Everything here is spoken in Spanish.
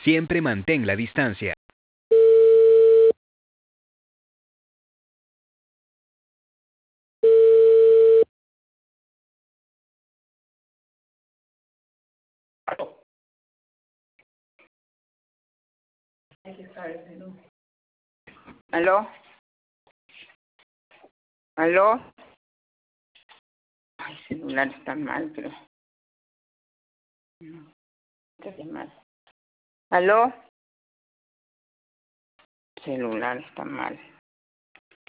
Siempre mantén la distancia. ¿Aló? ¿Aló? Ay, el celular está mal, pero... No, está mal. ¿Aló? El celular está mal.